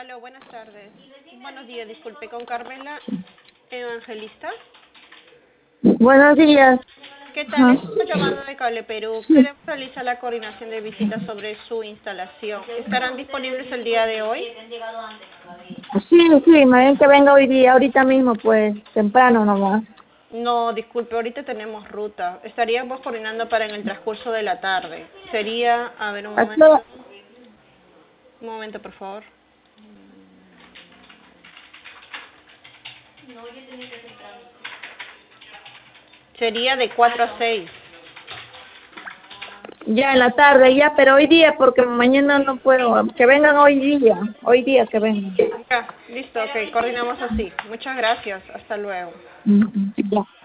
Aló, buenas tardes. Buenos días, disculpe, con Carmela Evangelista. Buenos días. ¿Qué tal? Ajá. Estamos llamando de Cable Perú. Sí, Queremos realizar la coordinación de visitas sobre su instalación. ¿Estarán disponibles el día de hoy? sí, me ven que venga hoy día, ahorita mismo, pues, temprano nomás. No, disculpe, ahorita tenemos ruta. Estaríamos coordinando para en el transcurso de la tarde. Sería, a ver, ¿A qué hora? un momento, por favor. Sería de 4 a 6. Ya en la tarde, ya, pero hoy día, porque mañana no puedo. Que vengan hoy día que vengan. Ya, listo, ok, coordinamos así. Muchas gracias, hasta luego. Ujú, ya.